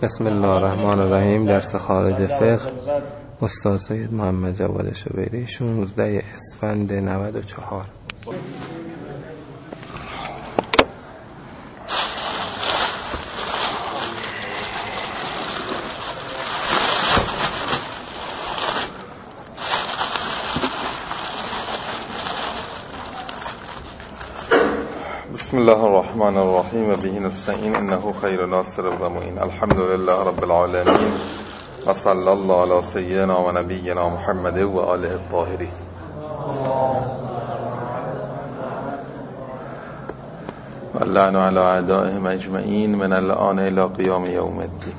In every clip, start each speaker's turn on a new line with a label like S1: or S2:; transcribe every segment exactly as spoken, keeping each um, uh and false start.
S1: بسم الله الرحمن الرحیم. درس خارج فقه استاد سید محمد جواد شبیری، شانزده اسفند نود و چهار.
S2: بسم الله الرحمن الرحیم و به نستعین انه خیر ناصر و معین. الحمد لله رب العالمین و صلی الله علی سیدنا و نبینا محمد و آله الطاهرین. و اللعن علی اعدائهم اجمعین من الآن الی قیام یوم الدین.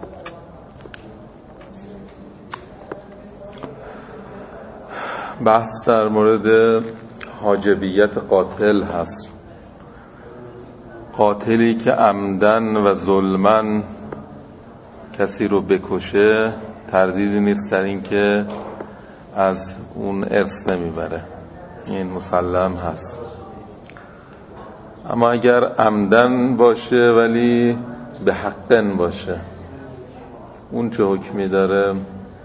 S2: بحث در مورد حاجبیت قاتل هست. قاتلی که عمدن و ظلمن کسی رو بکشه تردیدی نیست در این که از اون ارث نمیبره، این مسلم هست. اما اگر عمدن باشه ولی به حقن باشه، اون چه حکمی داره؟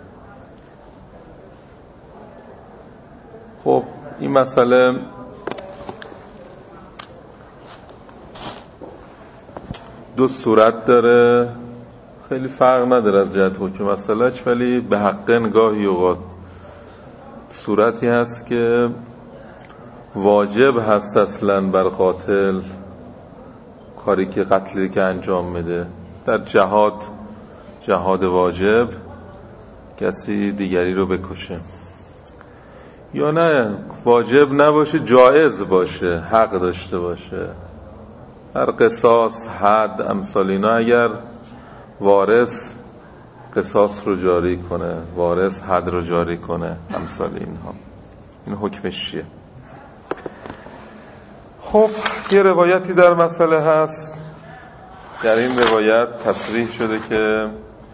S2: خب این مسئله دو صورت داره، خیلی فرق نداره از جهت حکم مسئلهش، ولی به حقن گاهی اوقات صورتی هست که واجب هست اصلا بر قاتل کاری که قتلی که انجام میده. در جهاد جهاد واجب کسی دیگری رو بکشه، یا نه واجب نباشه، جایز باشه، حق داشته باشه. هر قصاص، حد، امثال اینا اگر وارث قصاص رو جاری کنه، وارث حد رو جاری کنه، امثال اینها، این حکمش چیه؟ خب یه روایتی در مسئله هست. در این روایت تصریح شده که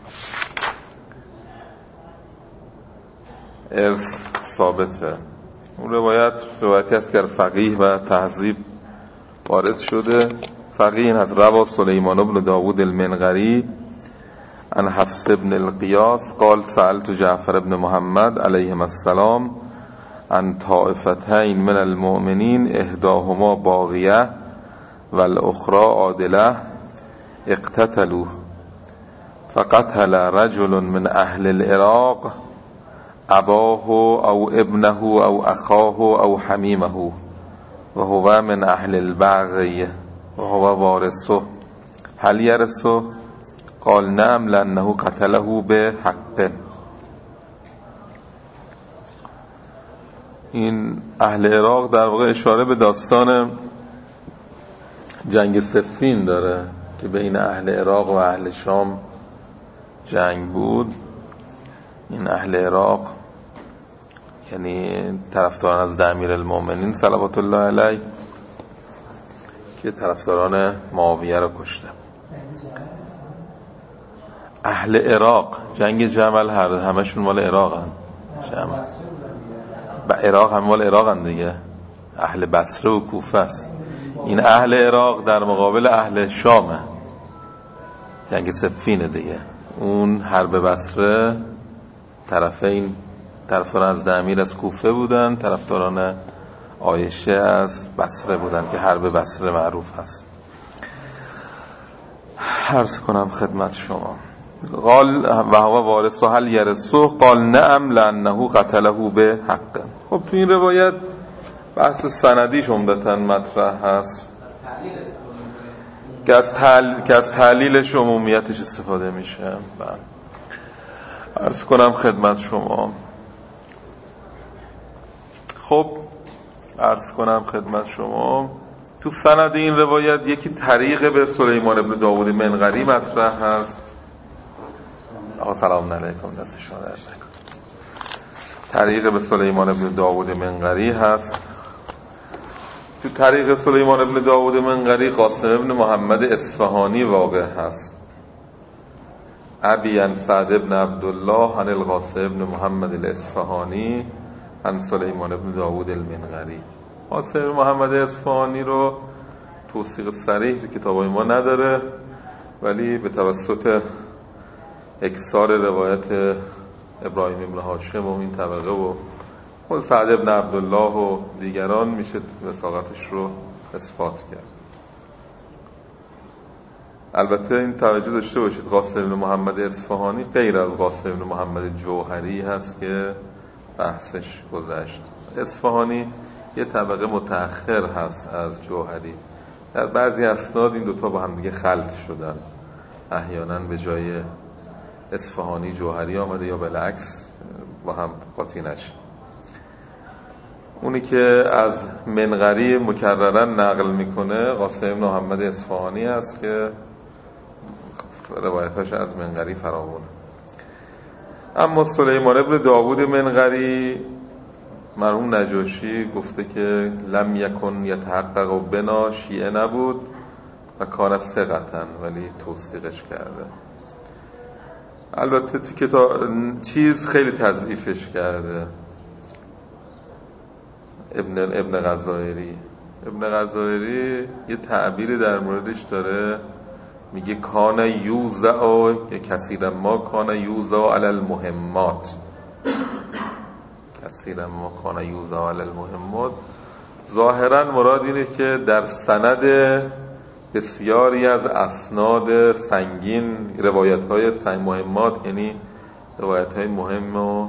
S2: ارث ثابته. اون روایت روایتی است که فقیه و تهذیب وارد شده. فقیه این هست: روا سلیمان بن داود المنقری عن حفص بن القیاس قال سألت جعفر بن محمد علیهم السلام عن طائفتین من المؤمنین احداهما باغیه والاخرى عادله اقتتلوا فقتل رجل من اهل العراق اباه او ابنه او اخاه او حمیمه و هو من اهل البغی و هو وارثه هل یرثه؟ قال نعم لانه قتله به حق. این اهل عراق در واقع اشاره به داستان جنگ صفین داره که بین اهل عراق و اهل شام جنگ بود. این اهل عراق یعنی طرفداران از امیر المؤمنین صلوات الله علیه که طرفداران معاویه رو کشته. اهل عراق جنگ جمل هر همشون مال عراقن. جمل با عراق هم مال عراقن دیگه. اهل بصره و کوفه است. این اهل عراق در مقابل اهل شامه. جنگ صفینه دیگه. اون حرب بصره طرفین طرفداران از امیر از کوفه بودن، طرفداران عایشه از بصره بودن که حرب بصره معروف هست. عرض کنم خدمت شما. قال و هو وارثه هل یرثه؟ قال نعم لانه قتله به حق. خب تو این روایت بحث سندیش عمدتاً مطرح هست که از تعلیل که از تعلیلش عمومیتش استفاده میشه. عرض کنم خدمت شما. خب عرض کنم خدمت شما تو سند این روایت یکی طریق به سلیمان بن داود منقری مطرح هست. آقا سلام علیکم، دست شما درد نکنه. طریق به سلیمان بن داود منقری هست. تو طریق سلیمان بن داود منقری قاسم بن محمد اصفهانی واقع هست. ابی عن سعد بن عبدالله عن القاسم بن محمد الاصفهانی عن سلیمان بن داود المنقری. قاسم بن محمد اصفهانی رو توثیق صریح تو کتابای ما نداره، ولی به توسط اکثار روایت ابراهیم ابن هاشم و این طبقه و خود سعد ابن عبدالله و دیگران میشه وثاقتش رو اثبات کرد. البته این توجه داشته باشید قاسم بن محمد اصفهانی غیر از قاسم بن محمد جوهری هست که بحثش گذشت. اصفهانی یه طبقه متأخر هست از جوهری. در بعضی اسناد این دوتا با هم دیگه خلط شدن، احیانا به جای اصفهانی جوهری آمده یا بالعکس با هم قاطی نشه. اونی که از منقری مکررا نقل میکنه قاسم بن محمد اصفهانی هست که روایتاش از منقری فراوونه. اما سلیمان ابن داوود منقری مرحوم نجاشی گفته که لم یکن یتحقق بنا، شیعه نبود و کان ثقةً، ولی توثیقش کرده. البته تو کتاب چیز خیلی تضعیفش کرده ابن ابن غزائری. ابن غزائری یه تعبیری در موردش داره، میگه کان یوزع یا کثیرا ما کان یوزع علی المهمات، کثیرا ما کان یوزع علی المهمات. ظاهرا مراد اینه که در سند بسیاری از اسناد سنگین، روایت‌های سنگ مهمات، یعنی روایت‌های مهم و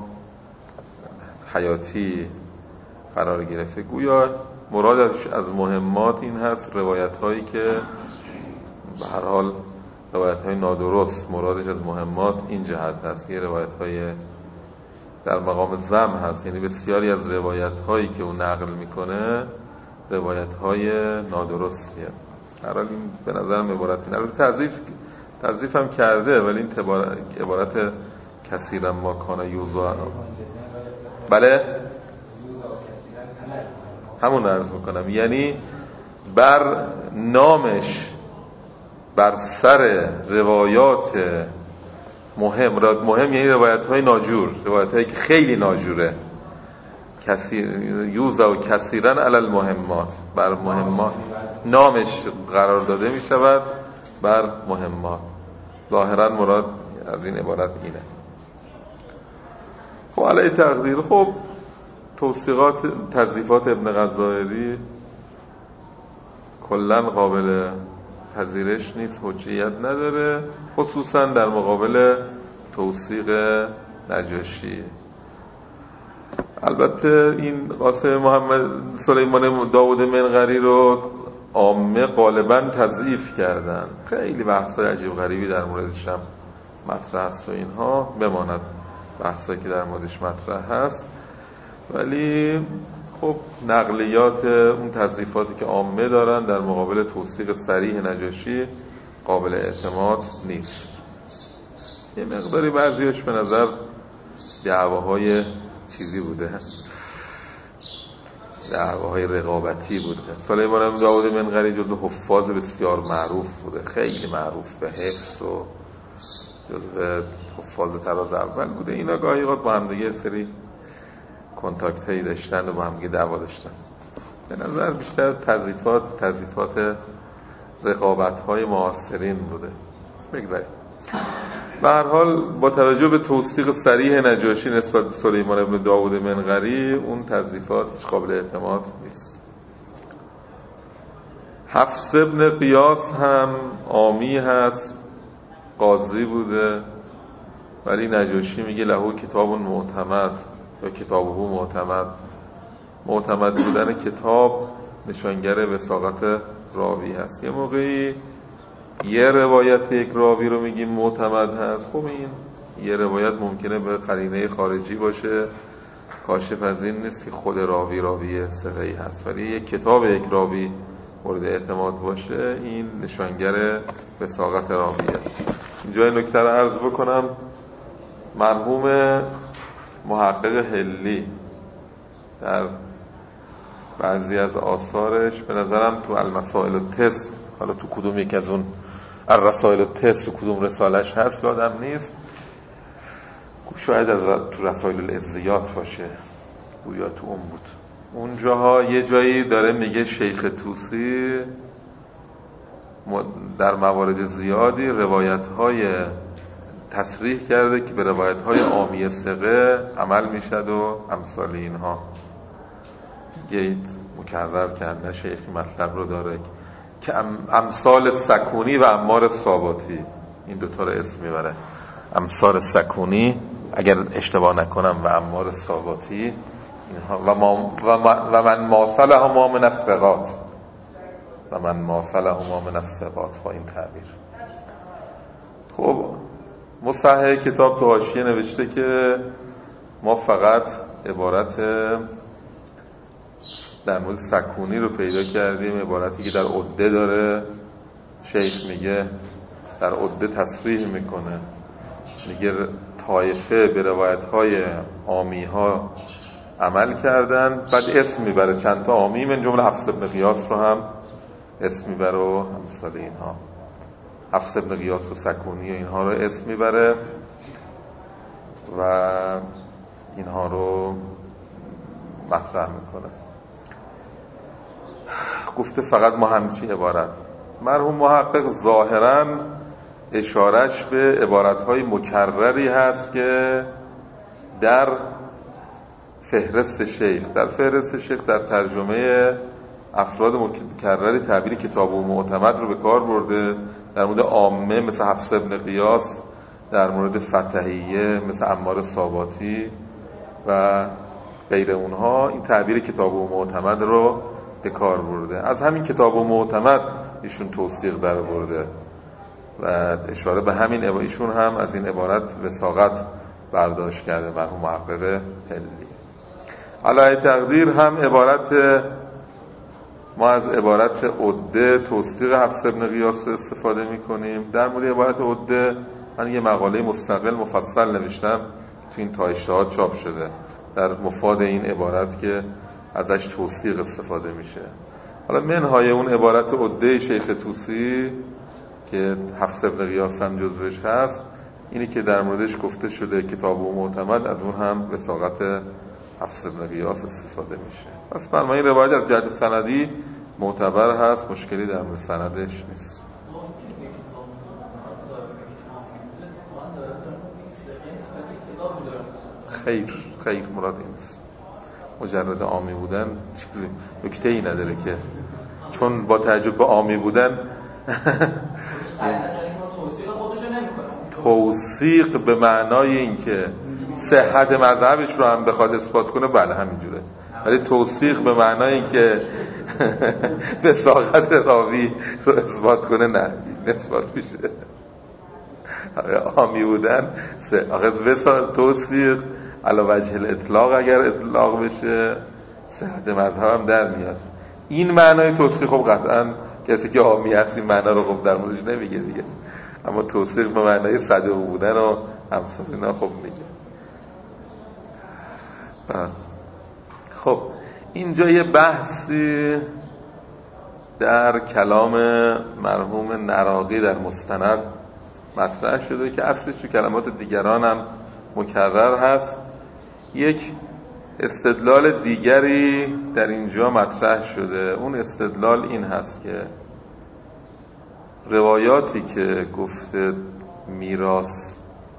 S2: حیاتی قرار گرفته. گویا مرادش از مهمات این هست روایت‌هایی که به هر حال روایت‌های نادرست، مرادش از مهمات این جهت هست، یه روایت‌های در مقام ذم هست، یعنی بسیاری از روایت‌هایی که اون نقل میکنه روایت‌های نادرستیه. هر حال این به نظرم عبارت اینه. تضعیف تضعیف هم کرده، ولی این عبارت کثیرا ما کان یوزا، بله همون عرض میکنم، یعنی بر نامش بر سر روایات مهم، مهم یعنی روایت های ناجور، روایت هایی که خیلی ناجوره، یوزا و کثیرن علی المهمات، بر مهمات نامش قرار داده می شود بر مهمات. ظاهرا مراد از این عبارت اینه. خب علی تقدیر، خب توثیقات تضعیفات ابن غزائری کلا قابل پذیرش نیست، حجیت نداره، خصوصا در مقابل توثیق نجاشی. البته این قاسم محمد سلیمان داوود منقری رو عامه غالبا تضعیف کردن، خیلی بحثای عجیب غریبی در موردش هم مطرح هست و اینها، بماند بحثایی که در موردش مطرح هست، ولی خب نقلیات اون تضعیفاتی که عامه دارن در مقابل توثیق صریح نجاشی قابل اعتماد نیست. یه مقداری بعضیش به نظر دعواهای چیزی بوده، دعواهای رقابتی بوده. سلیمان بن داوود منقری جزو حفاظ بسیار معروف بوده، خیلی معروف به حفظ و جزو حفاظ طراز اول بوده. اینا گاهی اوقات با هم دیگه سری کنتاکت هایی داشتن و با هم دیگه دعوا داشتن. به نظر بیشتر تضعیفات تضعیفات رقابت های معاصرین بوده. بگذاریم. به هر حال با توجه به توثیق صریح نجاشی نسبت به سلیمان بن داوود منقری، اون تضعیفات هیچ قابل اعتماد نیست. حفص بن قیاس هم عامی هست، قاضی بوده، ولی نجاشی میگه لهو کتاب معتمد یا کتابه معتمد. معتمد بودن کتاب نشانگر وثاقت راوی هست. یه موقعی یه روایت یک راوی رو میگیم معتمد هست، خب این یه روایت ممکنه به قرینه خارجی باشه، کاشف از این نیست که خود راوی راوی ثقه‌ای هست، ولی یک کتاب یک راوی مورد اعتماد باشه این نشانگر وثاقت راویه. اینجا این نکته رو عرض بکنم، مرحوم محقق حلی در بعضی از آثارش به نظرم تو المسائل التس، حالا تو کدوم یک از اون الرسائل التس تو کدوم رسالش هست یادم نیست، شاید از تو رسائل الازیات باشه، گویا تو اون بود. اونجاها یه جایی داره میگه شیخ طوسی در موارد زیادی روایت های تصریح کرده که به روایت های عامی ثقه عمل میشد و امثال اینها. یه مکرر کرده شیخ مطلب رو داره که امثال سکونی و عمار ساباتی، این دوتا رو اسم میبره، امثال سکونی اگر اشتباه نکنم و عمار ساباتی اینها و, ما و, ما و من ماثل هما من الثقات و من ماثل هما من الثقات با این تعبیر. خب مصحح کتاب تو حاشیه نوشته که ما فقط عبارت در مورد سکونی رو پیدا کردیم، عبارتی که در عده داره. شیخ میگه در عده تصریح میکنه، میگه طایفه به روایت‌های عامی ها عمل کردن، بعد اسم میبره چند تا عامی، من جمله حفص بن غیاث رو هم اسم میبره و امثال اینها، حفص بن غیاث و سکونی و اینها رو اسم میبره و اینها رو مطرح میکنه. گفته فقط ما همچین عبارت. مرحوم محقق ظاهراً اشارش به عبارت‌های مکرری هست که در فهرست شیخ در فهرست شیخ در ترجمه افراد مکرری تعبیر کتاب و معتمد رو به کار برده. در مورد عامه مثل حفص بن غیاث، در مورد فتحیه مثل عمار ساباتی و غیر اونها این تعبیر کتاب و معتمد رو به کار برده. از همین کتاب و معتمد ایشون توثیق در برده و اشاره به همین ایشون هم از این عبارت وثاقت برداشت کرده مرحوم محقق هلی. علی تقدیر هم عبارت ما از عبارت عده توثیق حفص بن غیاث استفاده می‌کنیم. در مورد عبارت عده من یه مقاله مستقل مفصل نوشتم تو این تا اجتهاد چاپ شده در مفاد این عبارت که ازش توثیق استفاده میشه. حالا منهای اون عبارت عده شیخ طوسی که حفص بن غیاث هم جزوش هست، اینی که در موردش گفته شده کتاب و معتمد، از اون هم وثاقت حفص بن غیاث استفاده میشه. پس برای این روایت از جهت سندی معتبر هست، مشکلی در مورد سندش نیست. خیر خیر مراد این نیست. مجرد عامی بودن چیزی نکته ای نداره که چون با تعجب به عامی بودن توثیق به معنای این که صحت مذهبش رو هم بخواد اثبات کنه، بله همینجوره، ولی توثیق به معنای این که وثاقت راوی رو اثبات کنه نه، اثبات میشه. عامی بودن آخه وثاقت توثیق علی وجه الاطلاق اگر اطلاق بشه صحت مذهب هم در میاد. این معنای توثیق خب قطعا کسی که عامی هست این معنا رو خب در موردش نمیگه دیگه، اما توثیق به معنای صدوق بودن و همسان اینا خب میگه. خب اینجا یه بحثی در کلام مرحوم نراقی در مستند مطرح شده که اصلش تو کلمات دیگران هم مکرر هست. یک استدلال دیگری در اینجا مطرح شده، اون استدلال این هست که روایاتی که گفته میراث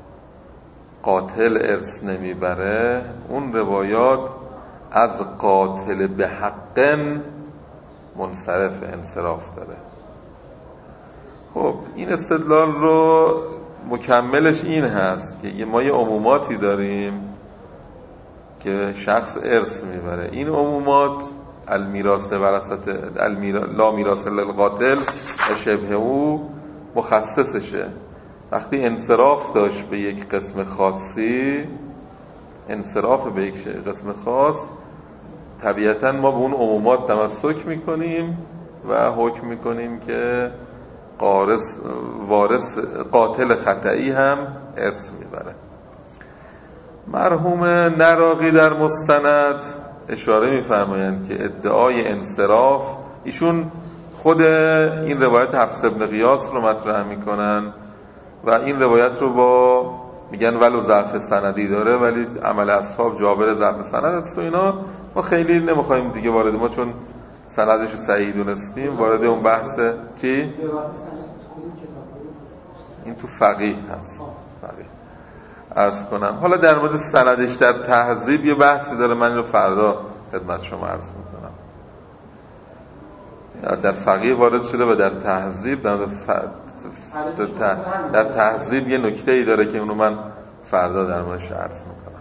S2: قاتل ارث نمیبره، اون روایات از قاتل به حق منصرف انصراف داره. خب این استدلال رو مکملش این هست که ما یه عموماتی داریم که شخص ارث میبره، این عمومات المیراث ورثت المیر... لا میراث للقاتل و شبه او مخصصشه. وقتی انصراف داشت به یک قسم خاصی، انصراف به یک قسم خاص، طبیعتا ما به اون عمومات تمسک میکنیم و حکم میکنیم که قارث وارث قاتل خطئی هم ارث میبره. مرحوم نراقی در مستند اشاره میفرمایند که ادعای انصراف، ایشون خود این روایت حفص بن غیاث رو مطرح میکنن و این روایت رو با میگن ولو ضعف سندی داره ولی عمل اصحاب جابر ضعف سند است و اینا، ما خیلی نمیخوایم دیگه وارد، ما چون سندش رو صحیح دونستیم وارد اون بحث چی؟ این تو فقیه هست. فقیه عرض کنم. حالا در مورد سندش در تهذیب یه بحثی داره، من رو فردا خدمت شما عرض میکنم. در فقیه وارد شده و در تهذیب در, ف... در تهذیب یه نکته ای داره که اونو من فردا در موردش عرض میکنم.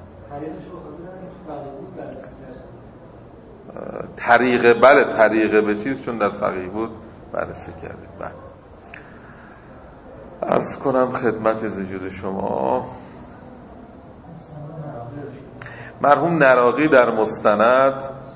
S2: طریقه بله طریقه به چیز چون در فقیه بود بررسی کردیم. بله عرض کنم خدمت وجود شما. مرحوم نراقی در مستند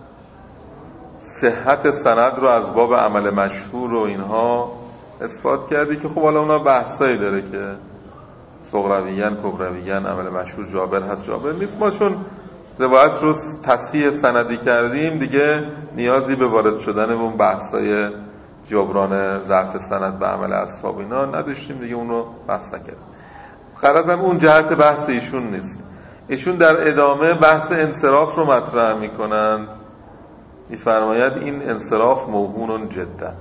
S2: صحت سند رو از باب عمل مشهور و اینها اثبات کردی که خب حالا اونا بحثایی داره که صغرویین کبرویین عمل مشهور جابر هست جابر نیست. ما چون روایت رو تصحیح سندی کردیم دیگه نیازی به وارد شدن به اون بحثای جبران ضعف سند به عمل اصحاب اینا نداشتیم دیگه، اون رو بحث نکردیم. غرضم اون جهت بحث ایشون نیست. ایشون در ادامه بحث انصراف رو مطرح میکنند. میفرماید این انصراف موهون جدا.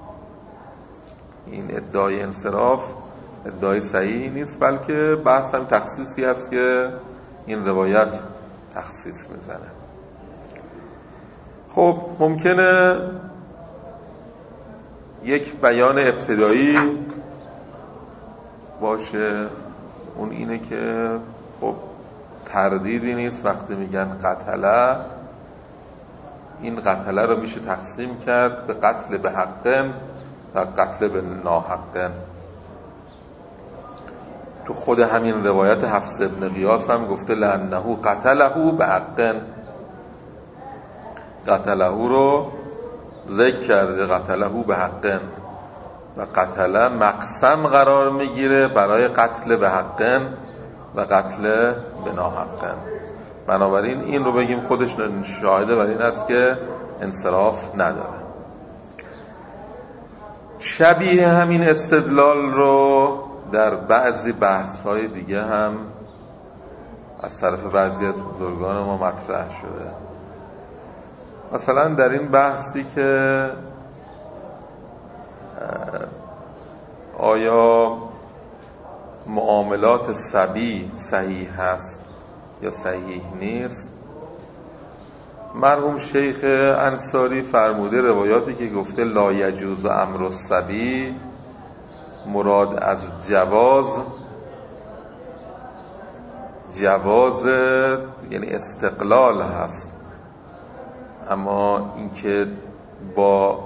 S2: این ادعای انصراف ادعای صحیحی نیست، بلکه بحث هم تخصیصی است که این روایت تخصیص میزنه. خب ممکنه یک بیان ابتدایی باشه، اون اینه که خب تردیدی نیست وقتی میگن قتله، این قتله رو میشه تقسیم کرد به قتل به حقن و قتل به ناحقن. تو خود همین روایت حفص ابن غیاث هم گفته لعنه قتله به حقن، قتله رو ذکر کرده قتله به حقن و قتله مقسم قرار میگیره برای قتل به حقن و قتل به ناحقن. بنابراین این رو بگیم خودش شاهده بر این است که انصراف نداره. شبیه همین استدلال رو در بعضی بحث‌های دیگه هم از طرف بعضی از بزرگان ما مطرح شده. مثلا در این بحثی که آیا معاملات صبی صحیح هست یا صحیح نیست، مرحوم شیخ انصاری فرموده روایاتی که گفته لا یجوز امر الصبی مراد از جواز جواز یعنی استقلال هست، اما اینکه با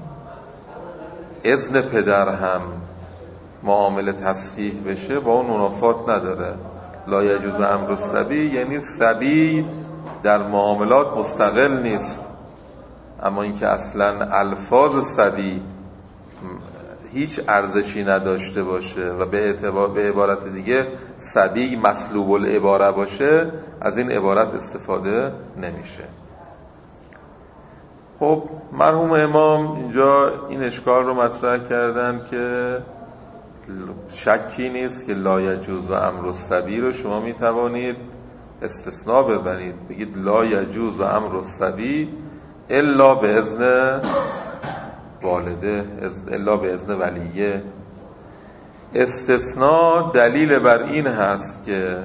S2: اذن پدر هم معامله تصحیح بشه با اون منافات نداره. لا یجوز امر الصبی یعنی صبی در معاملات مستقل نیست، اما اینکه اصلا الفاظ صبی هیچ ارزشی نداشته باشه و به اعتبار به عبارت دیگه صبی مسلوب العباره باشه، از این عبارت استفاده نمیشه. خب مرحوم امام اینجا این اشکال رو مطرح کردن که شکی نیست که لا یجوز امر الصبی رو شما میتوانید استثناء ببرید، بگید لا یجوز امر الصبی الا به اذن والده الا به اذن ولیه. استثناء دلیل بر این هست که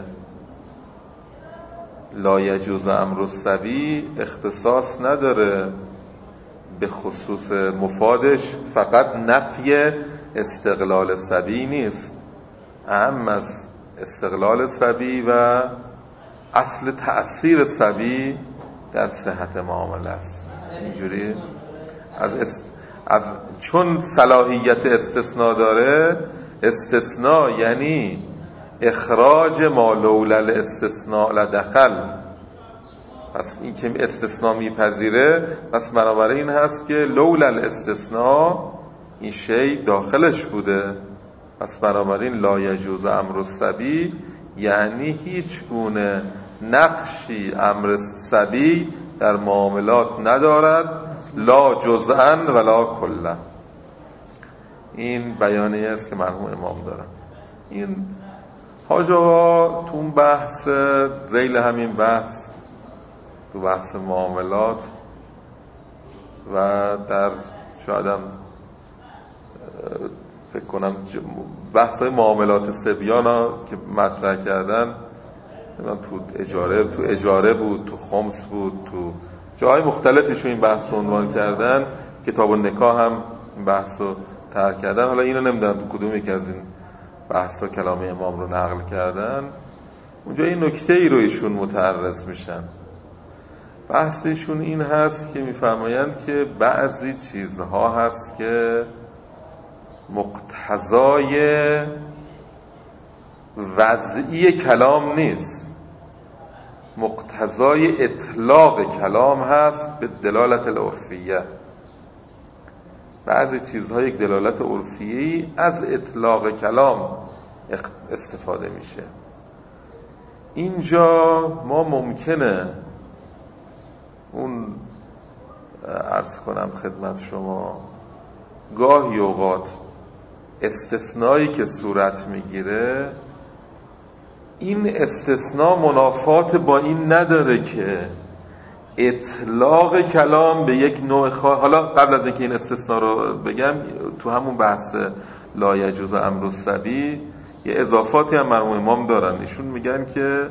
S2: لا یجوز امر الصبی اختصاص نداره به خصوص مفادش فقط نفی استقلال صبی نیست، اهم از استقلال صبی و اصل تأثیر صبی در صحت معامله است. اینجوری از, است... از چون صلاحیت استثناء داره، استثناء یعنی اخراج ما لولا الاستثناء لدخل، پس این که استثناء میپذیره، پس بنابراین این هست که لولا الاستثناء این شی داخلش بوده، پس بنابراین لا یجوز امر الصبی یعنی هیچ گونه نقشی امر صبی در معاملات ندارد، لا جزءا ولا کلا. این بیانیه است که مرحوم امام دارن. این حاج آقا تو اون بحث ذیل همین بحث تو بحث معاملات و در شایدم فکر کنم بحثای معاملات صبیان ها که مطرح کردن تو اجاره تو اجاره بود، تو خمس بود، تو جاهای مختلفش این بحث رو عنوان کردن. کتاب النکاح هم این بحث رو طرح کردن. حالا اینو نمیدونم تو کدوم یک از این بحثا کلام امام رو نقل کردن. اونجا این نکته ای رو ایشون متعرض میشن. بحثشون این هست که میفرمایند که بعضی چیزها هست که مقتضای وضعی کلام نیست، مقتضای اطلاق کلام هست به دلالت العرفیه. بعضی چیزها یک دلالت عرفیه‌ای از اطلاق کلام استفاده میشه. اینجا ما ممکنه اون عرض کنم خدمت شما گاهی اوقات استثنایی که صورت میگیره، این استثناء منافات با این نداره که اطلاق کلام به یک نوع خاص. حالا قبل از اینکه این استثناء رو بگم، تو همون بحث لا یجوز امر الصبی یه اضافاتی هم مرحوم امام دارن. ایشون میگن که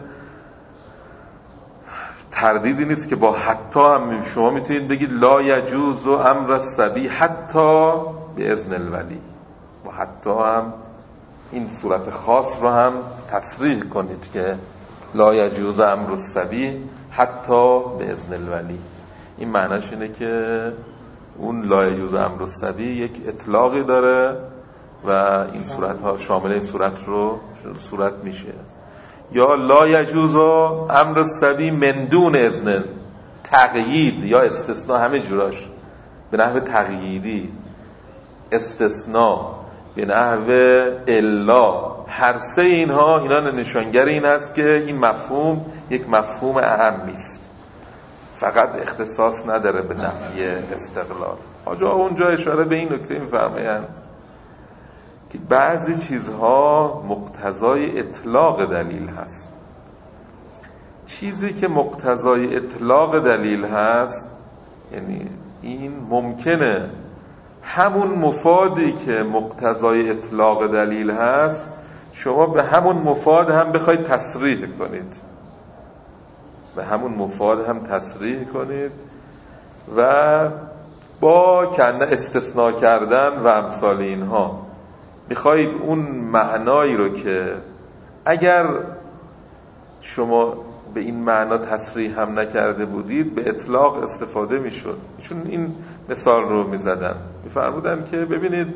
S2: تردیدی نیست که با حتی هم شما میتونید بگید لا یجوز امر الصبی حتی به اذن الولی، و حتی هم این صورت خاص رو هم تصریح کنید که لا یجوز امر الصبی حتی به اذن الولی. این معناش اینه که اون لا یجوز امر الصبی یک اطلاقی داره و این صورت ها شامل این صورت رو صورت میشه. یا لا یجوز امر الصبی من دون اذن، تقیید یا استثناء همه جوراش، به نحو تقییدی، استثناء، به نحو الا، هر سه اینها اینا نشانگر این است که این مفهوم یک مفهوم اعم نیست، فقط اختصاص نداره به نحوی استقلال. آجا اونجا اشاره به این نکته می‌فرمایند که بعضی چیزها مقتضای اطلاق دلیل هست. چیزی که مقتضای اطلاق دلیل هست، یعنی این ممکنه همون مفادی که مقتضای اطلاق دلیل هست شما به همون مفاد هم بخواید تصریح کنید، به همون مفاد هم تصریح کنید و با کنه استثناء کردن و امثال اینها میخواید اون معنایی رو که اگر شما به این معنا تصریح هم نکرده بودید به اطلاق استفاده میشد. چون این مثال رو میزدن، میفرمودن که ببینید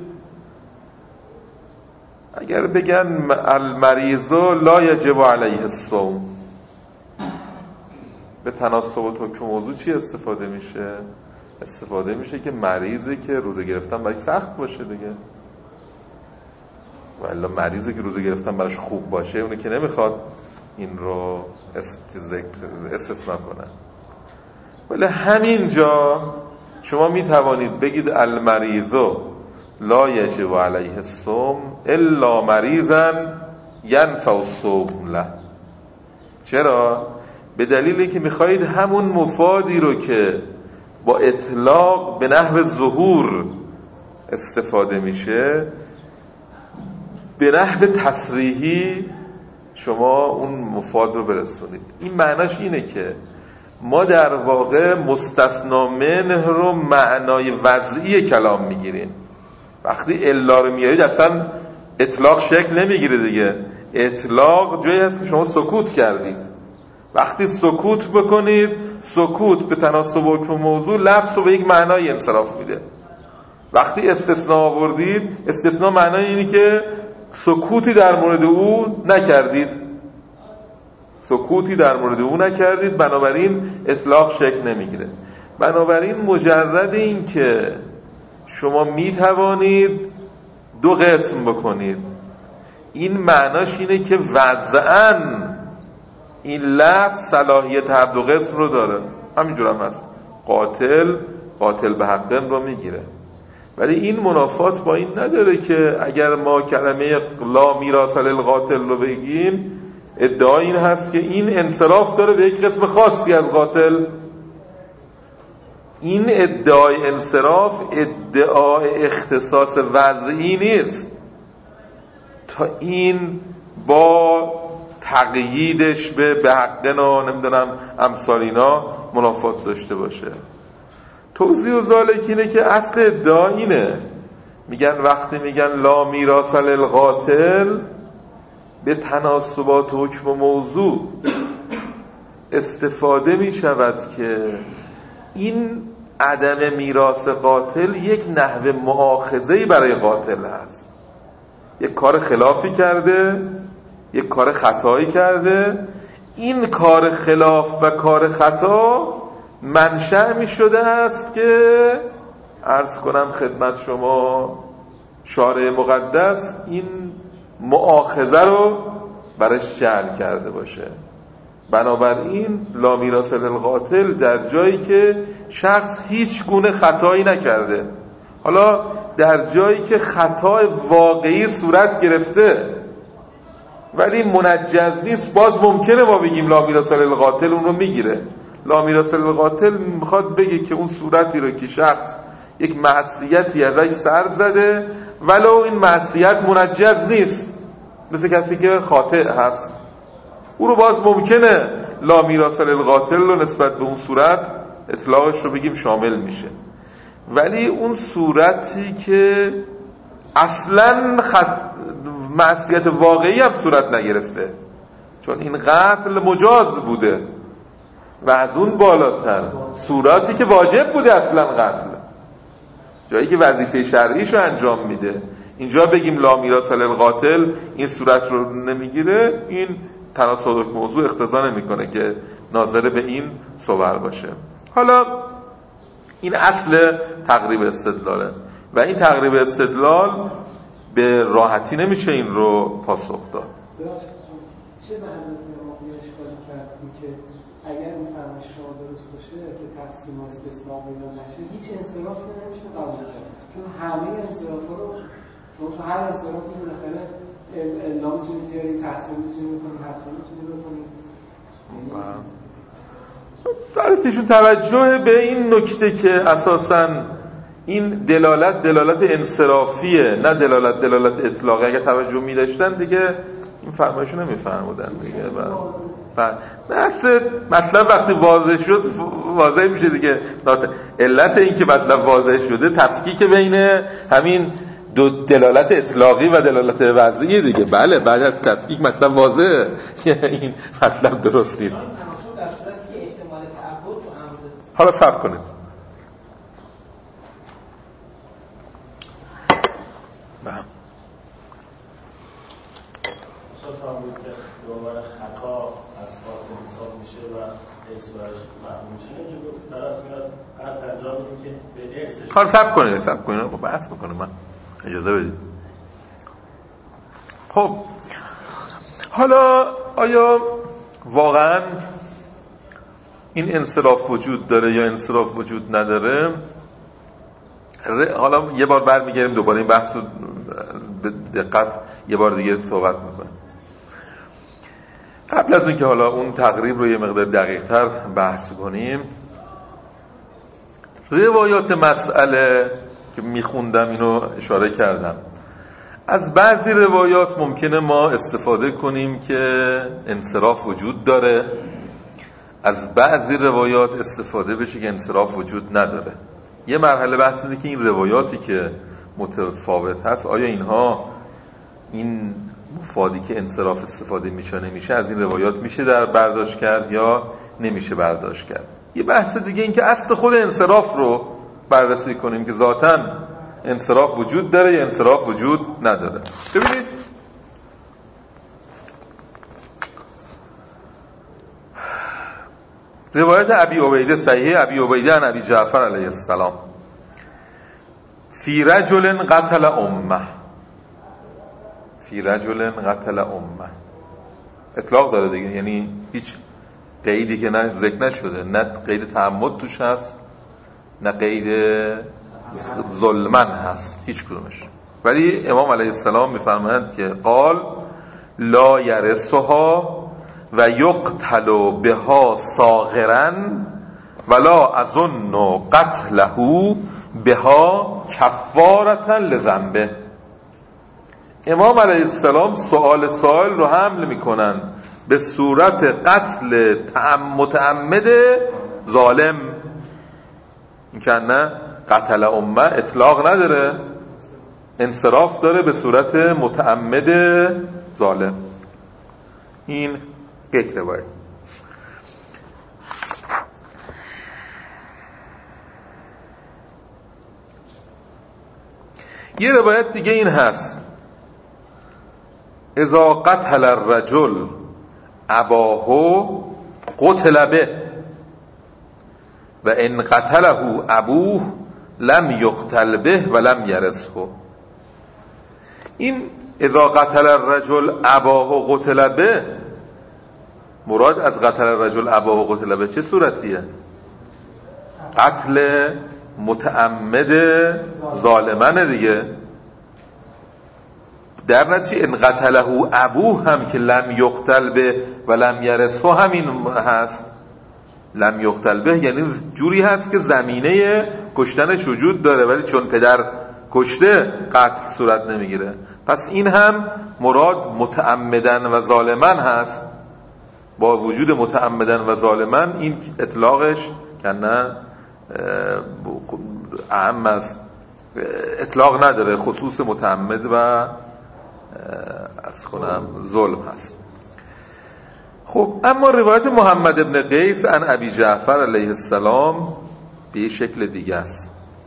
S2: اگر بگن المریض لا یجب علیه الصوم، به تناسب و حکم موضوع چی استفاده میشه؟ استفاده میشه که مریضی که روزه گرفتن برای سخت باشه دیگه، و الا مریضی که روزه گرفتن براش خوب باشه اونه که نمیخواد این رو استثناء کنن. ولی همینجا شما میتوانید بگید المریض لا یجب علیه الصوم الا مریضا ینفع الصوم له. چرا؟ به دلیلی که میخواهید همون مفادی رو که با اطلاق به نحو ظهور استفاده میشه به نحو تصریحی شما اون مفاد رو برسونید. این معناش اینه که ما در واقع مستثنا منه رو معنای وضعی کلام میگیریم. وقتی الا رو میارید اصلا اطلاق شکل نمیگیره دیگه. اطلاق جایی هست که شما سکوت کردید. وقتی سکوت بکنید، سکوت به تناسب حکم موضوع لفظ رو به یک معنای انصراف میده. وقتی استثناء آوردید، استثناء معنای اینه که سکوتی در مورد او نکردید، سکوتی در مورد او نکردید، بنابراین اطلاق شکل نمیگیره. بنابراین مجرد این که شما میتوانید دو قسم بکنید، این معناش اینه که وضعاً این لفظ صلاحیت هر دو قسم رو داره. همینجور هم هست، قاتل قاتل به حقن رو میگیره. ولی این منافات با این نداره که اگر ما کلمه لا میراث للقاتل رو بگیم ادعا این هست که این انصراف داره به یک قسم خاصی از قاتل. این ادعای انصراف ادعای اختصاص وضعی نیست. تا این با تقییدش به به حقنا نمیدونم امثال اینا منافات داشته باشه. توضیح و ذالک اینه که اصل ادعا اینه، میگن وقتی میگن لا میراث للقاتل به تناسبات حکم و موضوع استفاده میشود که این عدم میراث قاتل یک نحو مؤاخذه‌ای برای قاتل هست، یک کار خلافی کرده، یک کار خطایی کرده، این کار خلاف و کار خطا منشأ می شده است که عرض کنم خدمت شما شارع مقدس این مؤاخذه رو برش جعل کرده باشه. بنابراین لا میراث للقاتل در جایی که شخص هیچ گونه خطایی نکرده، حالا در جایی که خطای واقعی صورت گرفته ولی منجز نیست، باز ممکنه ما بگیم لا میراث للقاتل اون رو میگیره. لا میراث للقاتل میخواد بگه که اون صورتی رو که شخص یک معصیتی ازش سر زده ولو این معصیت منجز نیست، مثل کسی که خاطئ هست، او رو باز ممکنه لا میراث للقاتل رو نسبت به اون صورت اطلاقش رو بگیم شامل میشه. ولی اون صورتی که اصلا خط... معصیت واقعی هم صورت نگرفته، چون این قتل مجاز بوده و از اون بالاتر صورتی که واجب بوده اصلا قتل، جایی که وظیفه شرعیشو انجام میده، اینجا بگیم لا میراث للقاتل این صورت رو نمیگیره، این تناسب موضوع اقتضا نمیکنه که ناظر به این صور باشه. حالا این اصل تقریب استدلاله و این تقریب استدلال به راحتی نمیشه این رو پاسخ داد.
S3: چه به حضرت امام اشکالی کردی که اگر این فرمایش شما درست باشه که تقسیم و استثناء اینا نشه هیچ انصرافی نمیشه قبول کرد، چون همه انصرافا رو شما تو هر انصرافی بالاخره الا میتونید بیارید، تقسیم میتونید بکنید، حتی میتونید بکنید.
S2: درستشون توجه به این نکته که اساساً این دلالت دلالت انصرافیه نه دلالت دلالت اطلاقی، اگر توجه می داشتن دیگه این فرمایشو نمی فرمودن دیگه. و بحث مطلب وقتی واضح شد واضح میشه دیگه. علت این که مطلب واضح شده تفکیک بین همین دو دلالت اطلاقی و دلالت وضعی دیگه. بله بعد از تفکیک مطلب واضحه این مطلب درست نیست. حالا صبر کنید.
S4: بله. شما بود که دوباره خطا از قاتل حساب میشه و ارث برش محروم میشه، اینجا گفت طرف میاد قطع انجام میده که به ارثش.
S2: خب صبر کنید صبر کنید خب بحث بکنم، من اجازه بدید. خب حالا آیا واقعا این انصراف وجود داره یا انصراف وجود نداره؟ حالا یه بار برمیگردیم دوباره این بحث رو به دقت یه بار دیگه صحبت میکنیم. قبل از اون که حالا اون تقریب رو یه مقدار دقیق تر بحث کنیم، روایات مسئله که میخوندم اینو اشاره کردم، از بعضی روایات ممکنه ما استفاده کنیم که انصراف وجود داره، از بعضی روایات استفاده بشه که انصراف وجود نداره. یه مرحله بحث اینه که این روایاتی که متفاوت هست آیا اینها این مفادی که انصراف استفاده میشه نمیشه از این روایات میشه در برداشت کرد یا نمیشه برداشت کرد. یه بحث دیگه این که اصل خود انصراف رو بررسی کنیم که ذاتاً انصراف وجود داره یا انصراف وجود نداره. ببینید روایت ابی عبیده صحیح ابی عبیده عن ابی جعفر علیه السلام فی رجل قتل امه، فی رجل قتل امه اطلاق داره دیگه، یعنی هیچ قیدی که نه ذکر نشده، نه قید تعمد توش هست نه قید ظلمن هست، هیچ کدومش. ولی امام علیه السلام میفرمایند که قال لا یرثها و یقتل بها صاغرا ولا اظن قتله بها کفارة لذنبه. امام علیه السلام سؤال سائل رو حمل میکنن به صورت قتل متعمد ظالم. این که نه قتل امه اطلاق نداره، انصراف داره به صورت متعمد ظالم. این یک روایت. یه روایت دیگه این هست: اذا قتل الرجل اباه قتل به و ان قتله ابوه لم یقتل به و لم یرثه. این اذا قتل الرجل اباه قتل به، مراد از قتل الرجل اباه قتل به چه صورتیه؟ قتل متعمد ظالمانه دیگه. در نتیجه ان قتله ابوه هم که لم یقتل به و لم یرثه همین هست. لم یقتل به یعنی جوری هست که زمینه کشتنش وجود داره، ولی چون پدر کشته قتل صورت نمیگیره. پس این هم مراد متعمدن و ظالمن هست. با وجود متعمدن و ظالمن این اطلاقش که نه اهم از اطلاق نداره، خصوص متعمد و ارز کنم ظلم هست. خب اما روایت محمد ابن قیس عن ابی جعفر علیه السلام به یه شکل دیگه است.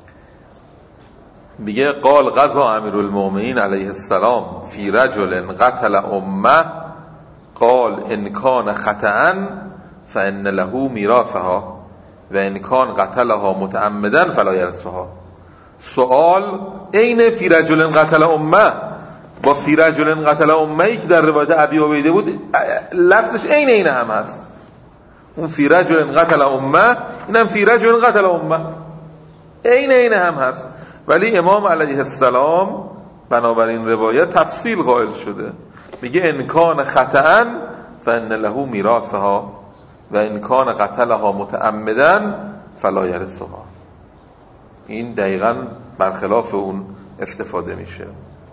S2: میگه قال قضا امیرالمؤمنین علیه السلام فی رجل قتل امه قال ان کان خطأ فان له میراثها و ان کان قتلها متعمدا فلا یرثها. سوال عین فی رجل قتل امه با فی رجل قتل امه که در روایت ابی عبیده بود لفظش عین عین هم هست. اون فی رجل قتل امه اینم فی رجل قتل امه عین عین هم هست، ولی امام علیه السلام بنابراین روایت تفصیل قائل شده. میگه ان کان خطأ فان له میراثها و ان کان قتلها متعمدا فلا یرثها. این دقیقاً برخلاف اون استفاده میشه.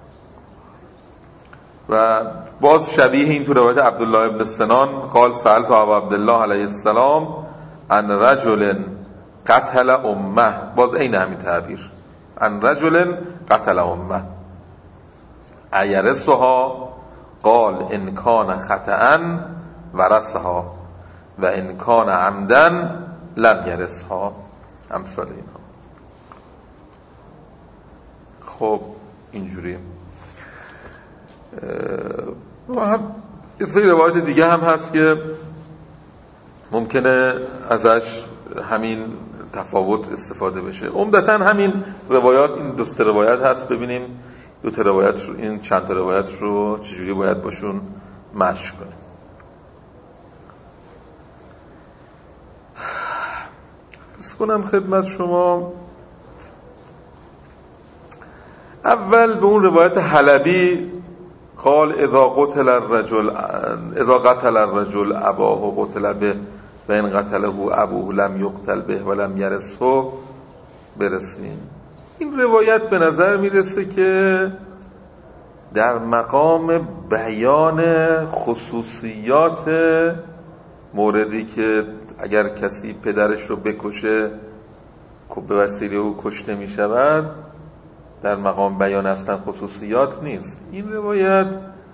S2: و باز شبیه این تو روایت عبدالله ابن سنان قال سألت ابا عبدالله علیه السلام عن رجل قتل امه، باز این همین تعبیر، عن رجل قتل امه ایرثها قال ان کان خطأ ورثها و ان کان عمدا لم یرثها. امثال اینا. خب اینجوری و هم یه سری روایت دیگه هم هست که ممکنه ازش همین تفاوت استفاده بشه. عمدتاً همین روایات، این دو تا روایت هست، ببینیم دو تا روایت رو، این چند تا روایت رو چجوری باید باشون مشی کنیم. عرض کنم خدمت شما اول به اون روایت حلبی قال اذا قتل الرجل اذا قتل الرجل اباه قتل به و ان قتله ابوه لم یقتل به و لم یرثه برسیم. این روایت به نظر میرسه که در مقام بیان خصوصیات موردی که اگر کسی پدرش رو بکشه به وسیله او کشته میشود، در مقام بیان اصلا خصوصیات نیست. این روایت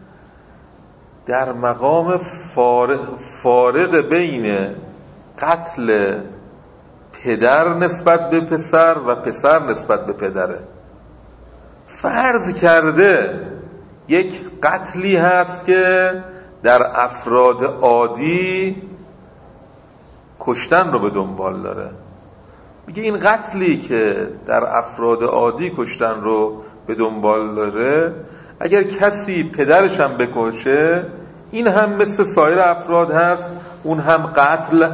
S2: در مقام فارق, فارق بین قتل پدر نسبت به پسر و پسر نسبت به پدره. فرض کرده یک قتلی هست که در افراد عادی کشتن رو به دنبال داره. میگه این قتلی که در افراد عادی کشتن رو به دنبال داره، اگر کسی پدرش هم بکشه این هم مثل سایر افراد هست، اون هم قتل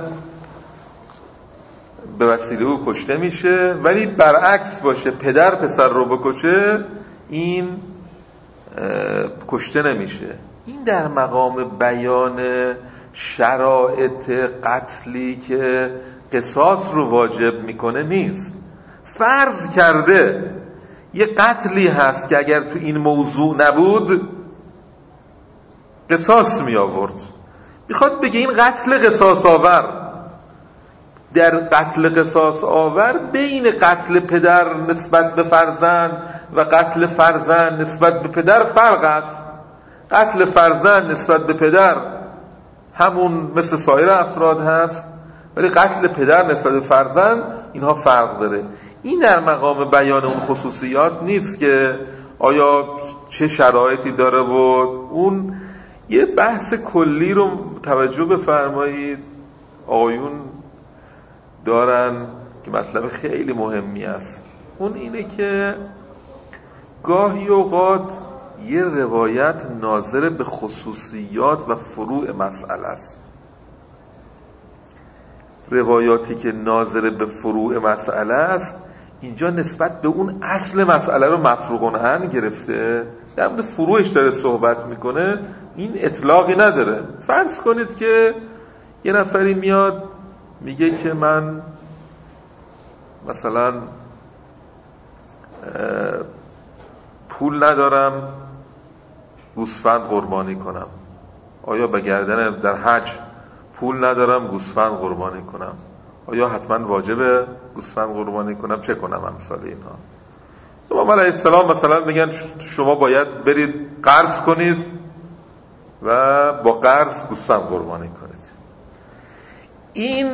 S2: به وسیله او کشته میشه. ولی برعکس باشه، پدر پسر رو بکشه این کشته نمیشه. این در مقام بیان شرایط قتلی که قصاص رو واجب میکنه نیست. فرض کرده یه قتلی هست که اگر تو این موضوع نبود قصاص می آورد. میخواد بگه این قتل قصاص آور، در قتل قصاص آور بین قتل پدر نسبت به فرزند و قتل فرزند نسبت به پدر فرق است. قتل فرزند نسبت به پدر همون مثل سایر افراد هست، ولی قتل پدر نسبت به فرزند اینها فرق داره. این در مقام بیان اون خصوصیات نیست که آیا چه شرایطی داره و اون یه بحث کلی رو توجه بفرمایید آقایون دارن که مطلب خیلی مهمی است. اون اینه که گاهی اوقات یه روایت ناظر به خصوصیات و فروع مسئله است. روایاتی که ناظر به فروع مسئله است اینجا نسبت به اون اصل مسئله رو مفروغ عنه گرفته، در مورد فروعش داره صحبت میکنه، این اطلاقی نداره. فرض کنید که یه نفری میاد میگه که من مثلا پول ندارم گوسفند قربانی کنم. آیا به گردن در حج پول ندارم گوسفند قربانی کنم، آیا حتما واجبه گوسفند قربانی کنم؟ چه کنم؟ امثال اینها. امام علیه السلام مثلا میگن شما باید برید قرض کنید و با قرض گوسفند قربانی کنید. این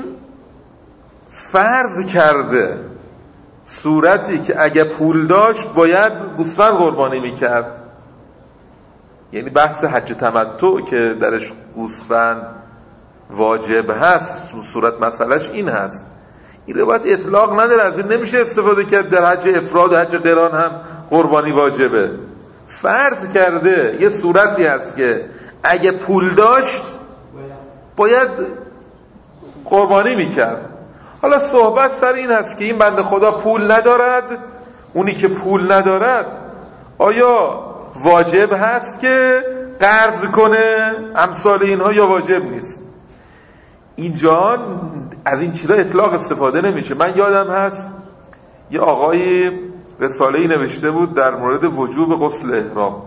S2: فرض کرده صورتی که اگه پول داشت باید گوسفند قربانی میکرد، یعنی بحث حج تمتع که درش گوسفند واجب هست صورت مسئلهش این هست. این روایت اطلاق نداره، از این نمیشه استفاده کرد در حج افراد و حج قران هم قربانی واجبه. فرض کرده یه صورتی هست که اگه پول داشت باید قربانی میکرد. حالا صحبت سر این هست که این بنده خدا پول ندارد، اونی که پول ندارد آیا واجب هست که قرض کنه امثال اینها یا واجب نیست؟ اینجا از این چیزا اطلاق استفاده نمیشه. من یادم هست یه آقای رساله‌ای نوشته بود در مورد وجوب غسل احرام.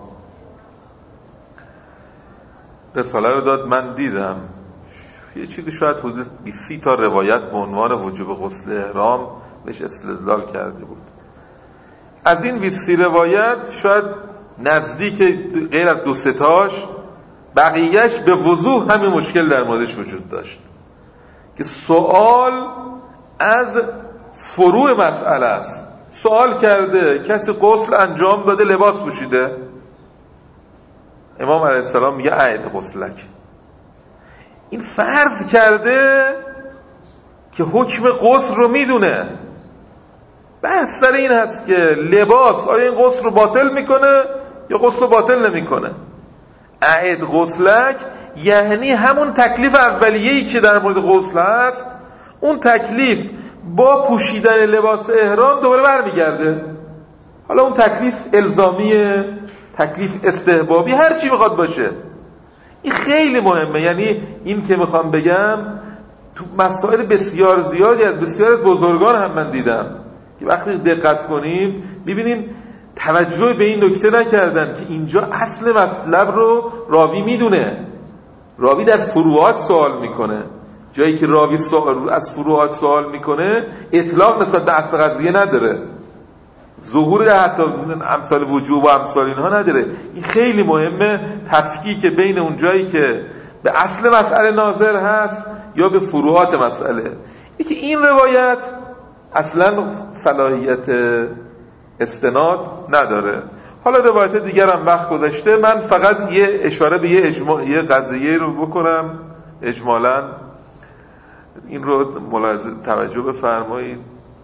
S2: رساله رو داد، من دیدم یه چیزی شاید حدود بیست تا روایت به عنوان وجوب غسل احرام بهش استدلال کرده بود. از این بیست روایت شاید نزدیک غیر از دو سه تاش بقیهش به وضوح همین مشکل در موردش وجود داشت که سوال از فروع مسئله است. سوال کرده کسی غسل انجام داده لباس پوشیده، امام علیه السلام میگه اعد غسلک. این فرض کرده که حکم غسل رو میدونه. بحث سر این هست که لباس آیا این غسل رو باطل میکنه یا غسل رو باطل نمیکنه. اعد غسلک یعنی همون تکلیف اولیه‌ای که در مورد غسل هست، اون تکلیف با پوشیدن لباس احرام دوباره برمیگرده. حالا اون تکلیف الزامیه، تکلیف استحبابی، هر چی میخواد باشه. این خیلی مهمه. یعنی این که میخوام بگم تو مسائل بسیار زیادی از بسیار بزرگان هم من دیدم که وقتی دقت کنیم ببینیم توجه به این نکته نکردن که اینجا اصل مطلب رو راوی میدونه. راوی در فروعات سوال میکنه. جایی که راوی سوال از فروعات سوال میکنه اطلاق نسبت به اصل قضیه نداره، ظهور در حتی امثال وجوب و امثال اینها نداره. این خیلی مهمه، تفکیک بین اون جایی که به اصل مسئله ناظر هست یا به فروعات مسئله. یکی این روایت اصلا صلاحیت استناد نداره. حالا روایت دیگر هم وقت گذاشته، من فقط یه اشاره به یه, اجماع، یه قضیه رو بکنم اجمالاً. این رو ملاحظه توجه بفرمایید.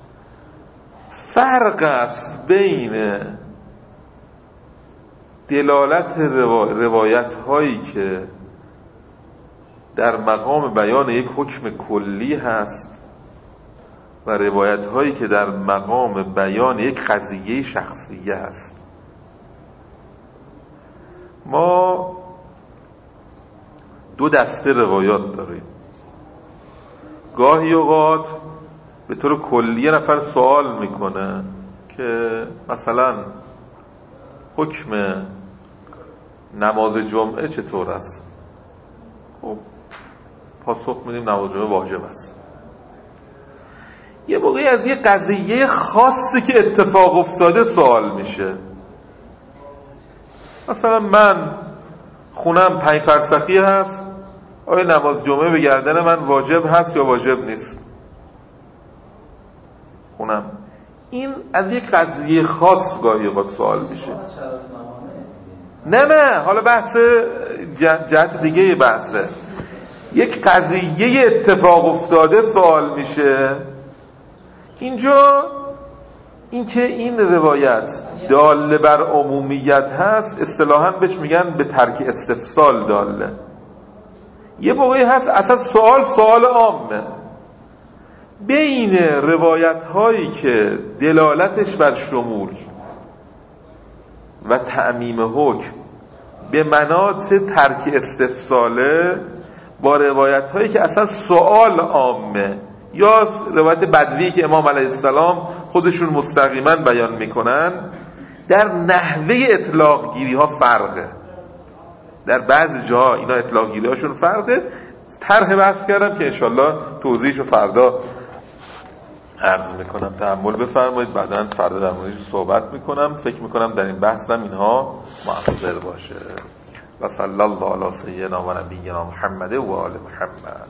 S2: فرق است بین دلالت روا... روایت هایی که در مقام بیان یک حکم کلی هست و روایت هایی که در مقام بیان یک قضیه شخصیه هست. ما دو دسته روایات داریم. گاهی اوقات به طور کلی یه نفر سوال میکنه که که مثلا حکم نماز جمعه چطور است؟ خب پاسخ میدیم نماز جمعه واجب است. یه موقعی از یه قضیه خاصی که اتفاق افتاده سوال میشه. مثلا من خونم پنج فرسخی هست، آیا نماز جمعه به گردن من واجب هست یا واجب نیست؟ خونم این از یک قضیه خاص گاهی اوقات سوال میشه. نه نه حالا بحث جهت دیگه بحثه. یک قضیه اتفاق افتاده سوال میشه. اینجا اینکه این روایت داله بر عمومیت هست اصطلاحاً بهش میگن به ترک استفسال داله. یه موقعی هست اصلا سوال سوال عامه. بین روایت هایی که دلالتش بر شمول و تعمیم حکم به مناط ترک استفساله با روایت هایی که اصلا سوال عامه یا روایت بدوی که امام علیه السلام خودشون مستقیما بیان میکنن، در نحوه اطلاق گیری ها فرقه. در بعضی جاها اینا اطلاق گیری هاشون فرقه. طرح بحث کردم که انشالله توضیحشو فردا عرض میکنم، تحمل بفرمایید، بعداً فردا در موردش صحبت میکنم. فکر میکنم در این بحثم اینها مؤثر باشه. و صلی الله علی سیدنا و نبینا محمد و آل محمد.